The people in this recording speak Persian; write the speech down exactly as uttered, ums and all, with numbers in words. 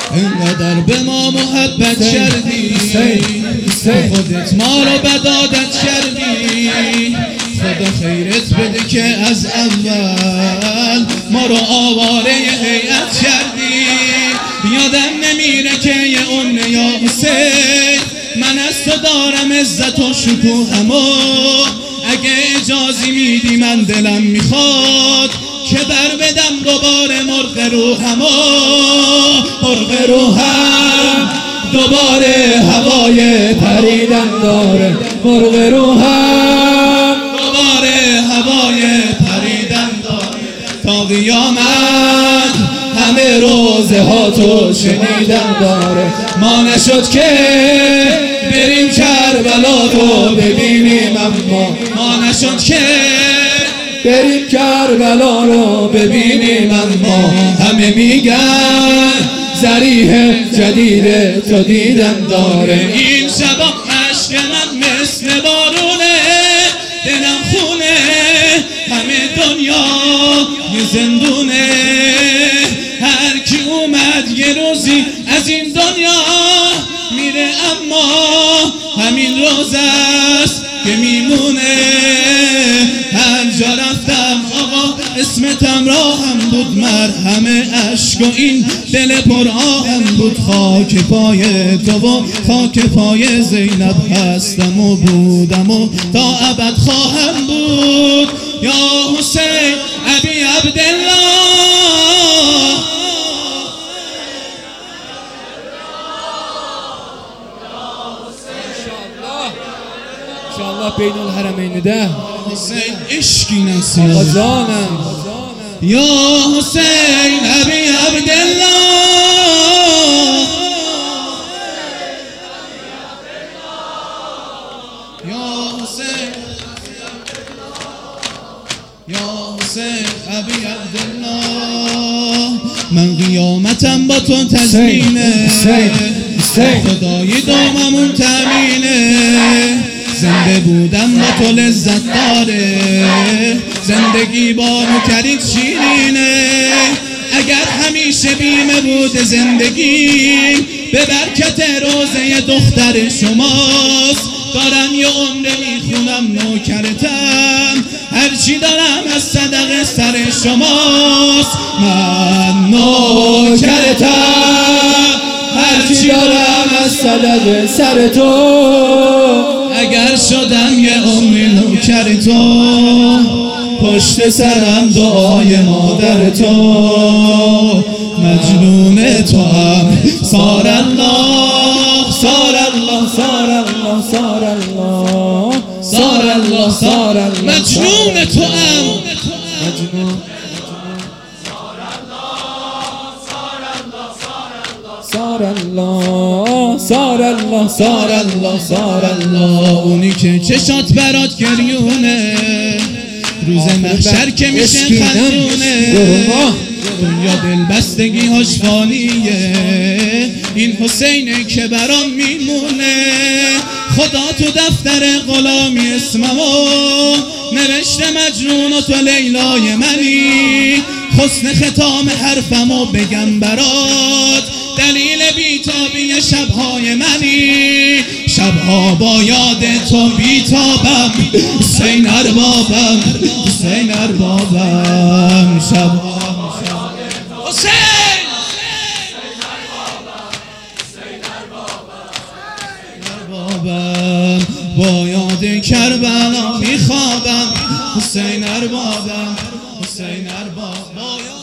اینقدر به ما محبت کردی، خودت ما رو بدادت کردی. خدا خیرت بده که از اول ما رو آواره هیئت کردی. یادم نمیره که یه اون یا حسین، من از تو دارم عزت و شکوهمو. اگه اجازی میدی من دلم میخواد که بر بدم دوباره مرغ روحمو. مرغ روحم دوباره هوای پریدن داره، مرغ روحم دوباره هوای پریدن داره. تا قیامت همه روزه ها تو شنیدن داره. ما نشد که بریم کربلا تو ببینیم، اما ما نشد که بریم کربلا رو ببینیم، اما همه میگن ذریح جدید تو دیدن داره. این شبا عشق من مثل بارونه، دلم خونه، همه دنیا یه زندونه. هر کی اومد یه روزی از این دنیا میره، اما همین روز است که میمونه. هر جا رفتم آقا اسمتم راهم بود، مرهم عشق و این دل پر آهم بود. خاک پای تو و خاک پای زینب هستم و بودم و تا ابد خواهم بود. یا حسین ابی عبدالله، انشاءالله بین الحرمین ده حسین عشقی نسیم آقا جانم. یا حسین ابی عبدالله، یا حسین یا حسین ابی عبدالله. من قیامتم با تو تضمینه، خدای داممون تامینه. زنده بودم با تو لذت داره، زندگی با نوکریت شیرینه. اگر همیشه بیمه بود زندگی، به برکت روزه دختر شماست. دارم یه عمر میخونم نوکرتم، هرچی دارم از صدقه سر شماست. من نوکرتم، هرچی دارم از صدقه سر تو. اگر شدم یه عمر نوکر تو، پشت سرم دعای مادر تو. مجنون تو هم سار الله، سار الله، سار الله، سار الله، سار الله، سار الله. مجنون تو هم مجنون سار الله، سار الله، سار الله، سار الله. اونی که چشات برات گریونه، روز محشر که میشه خندونه. دنیا دلبستگی هاش فانیه، این حسینه که برام میمونه. خدا تو دفتر غلامی اسممو نوشته، مجنون و تو لیلای منی. حسن ختام حرفمو بگم برات، دلیل بیتابی شبهای منی. شبها با یاد تو بیتابم، حسین اربابم، حسین اربابم. شبها حسین اربابم، با یاد کربلا میخوابم. حسین اربابم، حسین اربابم.